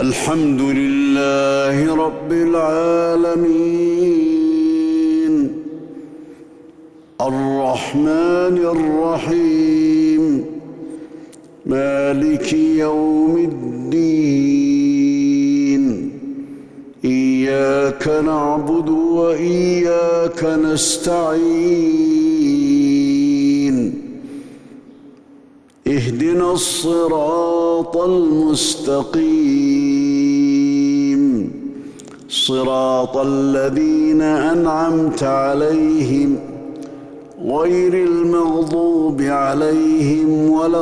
الحمد لله رب العالمين الرحمن الرحيم مالك يوم الدين إياك نعبد وإياك نستعين اهدنا الصراط المستقيم صراط الذين أنعمت عليهم غير المغضوب عليهم ولا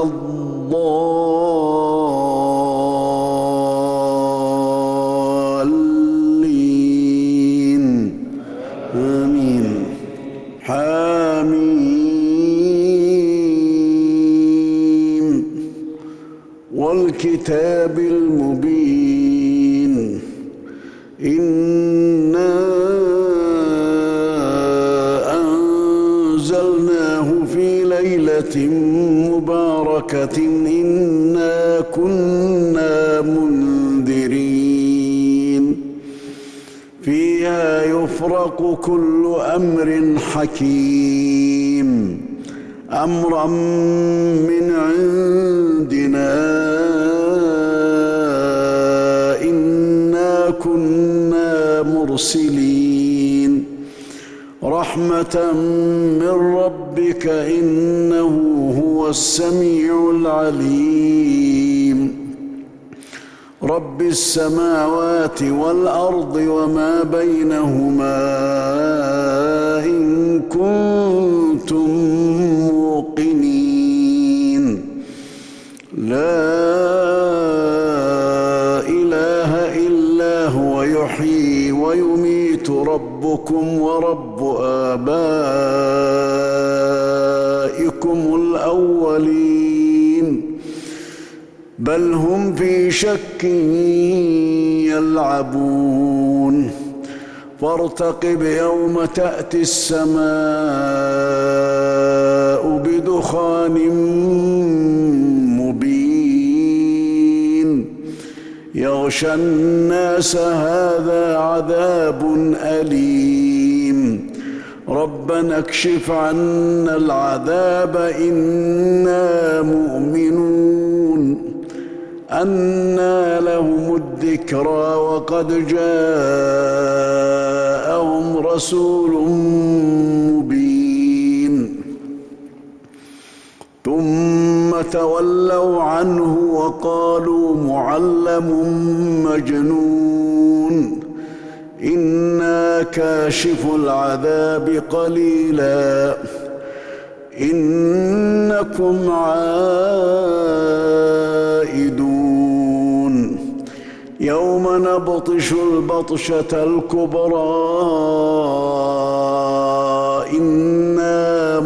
الضالين آمين حامين والكتاب المبين إنا أنزلناه في ليلة مباركة إنا كنا منذرين فيها يفرق كل أمر حكيم أمرا من عندنا إنا كنا مرسلين رحمة من ربك إنه هو السميع العليم رب السماوات والأرض وما بينهما إن كنتم موقنين لا إله إلا هو يحيي ويميت ربكم ورب آبائكم الأولين بل هم في شك يلعبون فارتقب يوم تأتي السماء بدخان مبين يغشى الناس هذا عذاب أليم ربنا اكشف عنا العذاب إنا مؤمنون أنى لهم الذكرى وقد جاءهم رسول مبين ثم تولوا عنه وقالوا معلم مجنون إنا كاشف العذاب قليلا إنكم عائدون يوم نبطش البطشة الكبرى إنا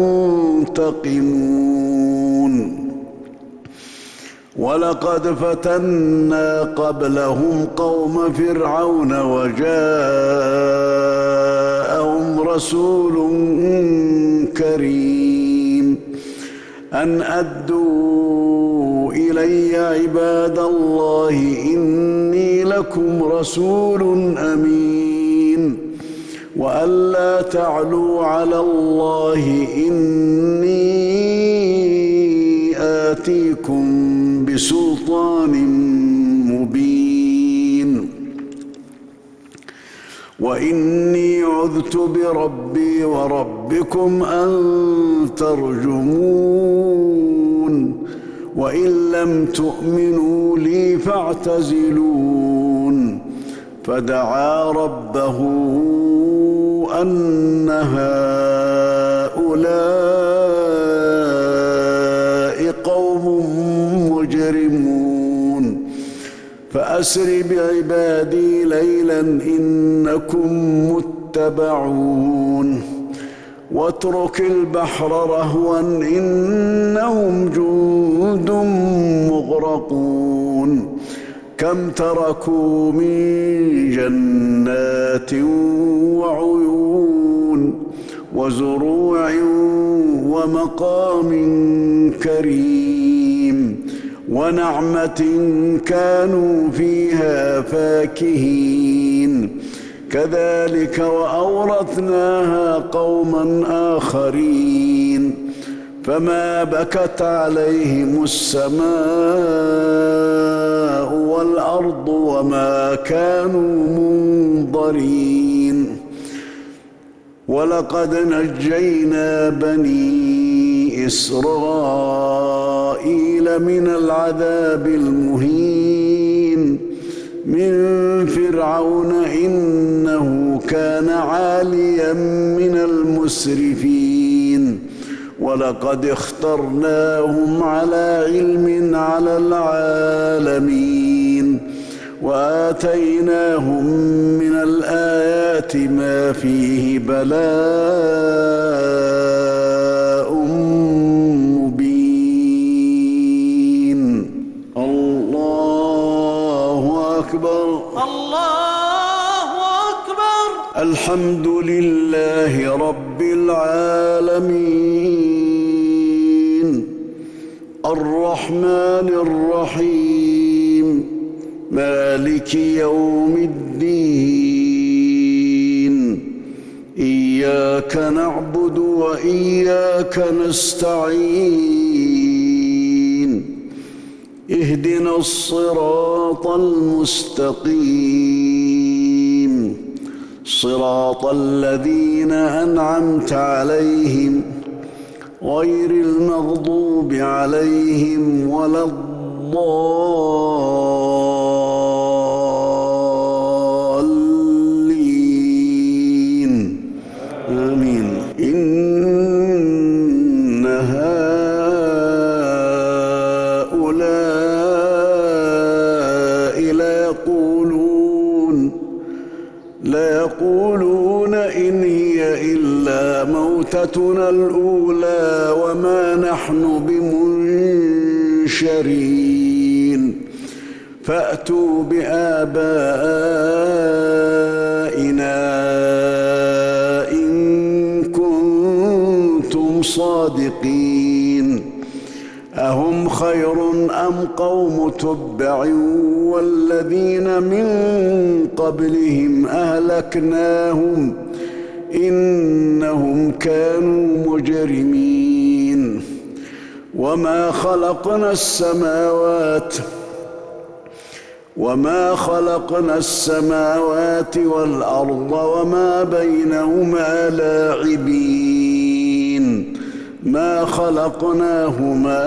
منتقمون ولقد فتنا قبلهم قوم فرعون وجاءهم رسول كريم أن أدوا إلي عباد الله إني لكم رسول أمين وأن لا تعلوا على الله إني آتيكم بسلطان مبين وإني عذت بربي وربكم أن ترجمون وإن لم تؤمنوا لي فاعتزلون فدعا ربه أن هؤلاء قوم مجرمون فأسر بعبادي ليلا إنكم متبعون واترك البحر رهوا إنهم جند مغرقون كم تركوا من جنات وعيون وزروع ومقام كريم ونعمة كانوا فيها فاكهين كذلك وأورثناها قوما آخرين فما بكت عليهم السماء والأرض وما كانوا منظرين ولقد نجينا بني إسرائيل من العذاب المهين من فرعون إنه كان عاليا من المسرفين ولقد اخترناهم على علم على العالمين وآتيناهم من الآيات ما فيه بلاء مبين الله أكبر الله أكبر. الحمد لله رب العالمين الرحمن الرحيم مالك يوم الدين إياك نعبد وإياك نستعين اهدنا الصراط المستقيم صراط الذين أنعمت عليهم غير المغضوب عليهم ولا الضالين آمين. إن هؤلاء ليقولون إن هي إلا موتتنا الأولى وما نحن بمنشرين فأتوا بآبائنا إن كنتم صادقين أهم خير أم قوم تبع والذين من قبلهم أهلكناهم إنهم كانوا مجرمين وما خلقنا السماوات والأرض وما بينهما لاعبين ما خلقناهما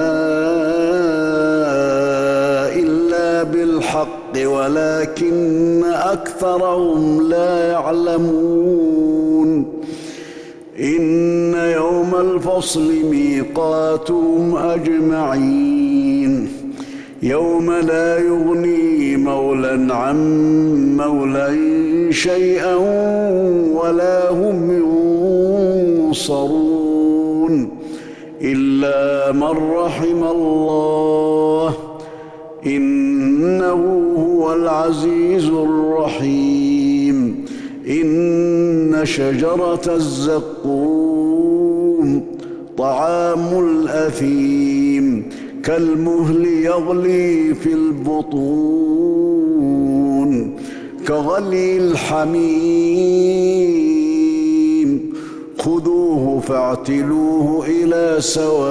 إلا بالحق ولكن أكثرهم لا يعلمون إن يوم الفصل ميقاتهم أجمعين يوم لا يغني مولى عن مولى شيئا ولا هم ينصرون إلا من رحم الله إنه هو العزيز الرحيم إن شجرة الزقوم طعام الأثيم كالمهل يغلي في البطون كغلي الحميم خذوه فاعتلوه إلى سواء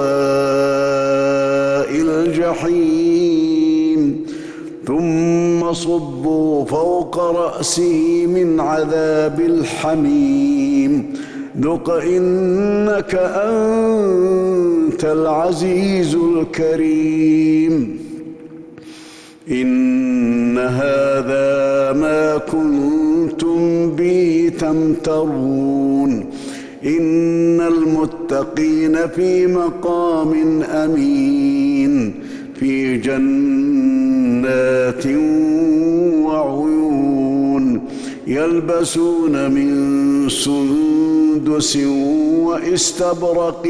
الجحيم ثم صبوا فوق رأسه من عذاب الحميم ذق إنك أنت العزيز الكريم إن هذا ما كنتم به تمترون إن المتقين في مقام أمين في جنات وعيون يلبسون من سندس واستبرق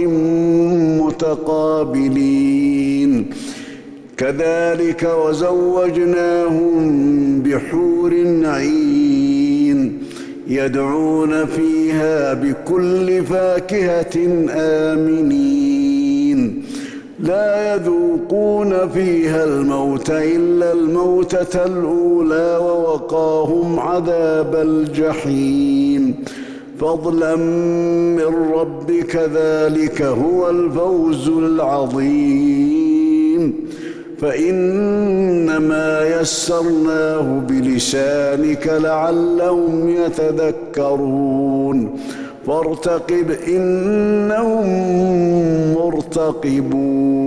متقابلين كذلك وزوجناهم بحور عين يدعون فيها بكل فاكهة آمنين لا يذوقون يذوقون فيها الموت إلا الموتة الأولى ووقاهم عذاب الجحيم فضلا من ربك ذلك هو الفوز العظيم فإنما يسرناه بلسانك لعلهم يتذكرون فارتقب إنهم مرتقبون